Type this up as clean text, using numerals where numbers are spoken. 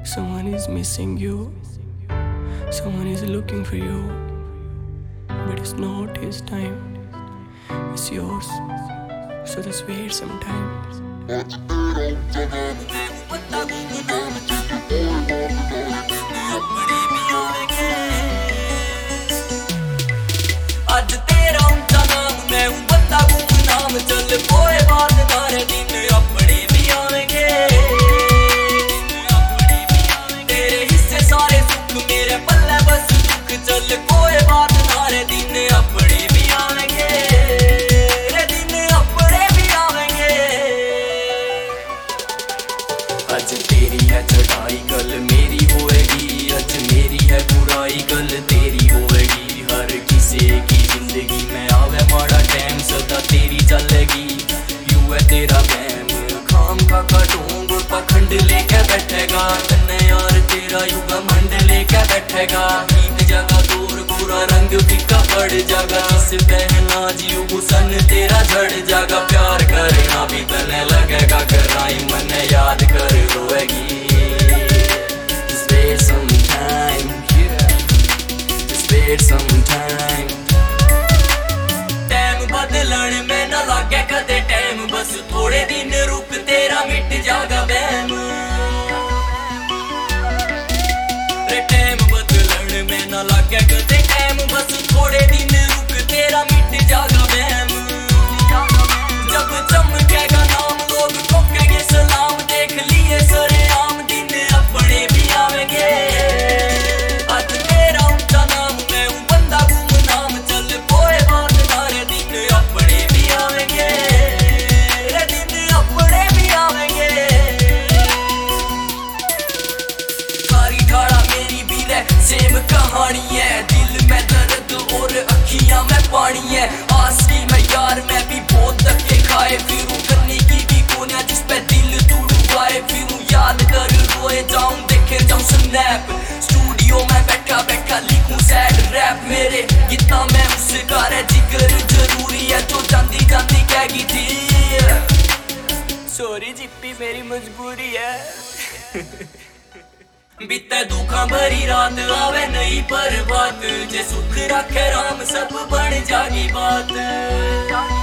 Someone is missing you, someone is looking for you, but it's not his time, it's yours. So just wait some time. आज तेरा उनका नाम मैं हूँ बंदा गुमनाम चल कोई बात ना रे दिन अपने भी आवेंगे तेरे हिस्से सारे सुख मेरे पल्ले बस दुख चल कोई बात ना रे दिन अपने भी आवेंगे रे दिन अपने भी आवेंगे आज तेरी है चढ़ाई कल मेरी होएगी आज मेरी है बुराई कल तेरी होएगी हर किसी की जिंदगी में आवे माड़ा टाइम सदा तेरी चलेगी यू है तेरा वहम खाम का ढोंग पखंड लेके बैठेगा तन्ने यार तेरा युग मंड लेके बैठेगा ईद जगह दूर पूरा रंग फीका पड़ जागा जिस पहना जियो हुसन तेरा झड़ जागा प्यार करना भी तने लगेगा कराई मन याद कर रोएगी Just wait some time Just wait some time time बदलन में न लागे कदे टाइम बस थोड़े दिन रुक तेरा मिट जागा वहम रे टाइम बदलन में न लागे कदे टाइम बस थोड़े दिन रुक तेरा मिट जागा वहम जब चमकेगा नाम लोग ठोकेंगे सलाम देख लिए सरेआम दिन अपने भी आवेंगे आज तेरा उनका नाम मैं हूँ बंदा गुमनाम चल कोई बात ना रे दिन अपने भी आवेंगे रे दिन अपने भी आवेंगे सारी ठाड़ा मेरी भी रे सेम कहानी है दिल में दर्द और अखियां में पानी है आसली में यार मैं भी बहुत धक्के खाए फिरूं करने की भी कोना जिस पे दिल टूटवाए फिरूं याद कर रोए जाऊं देखे जाऊं स्नैप स्टूडियो में बैठा बैठा लिखूं सैड रैप मेरे कितना मैं उसका रे जिक्र जरूरी है तो जांदी जांदी कहेगी थी सॉरी जिप्पी मेरी मजबूरी है बीते दुखा भरी रात आवे नहीं पर बात जे सुख रखे राम सब बन जागी बात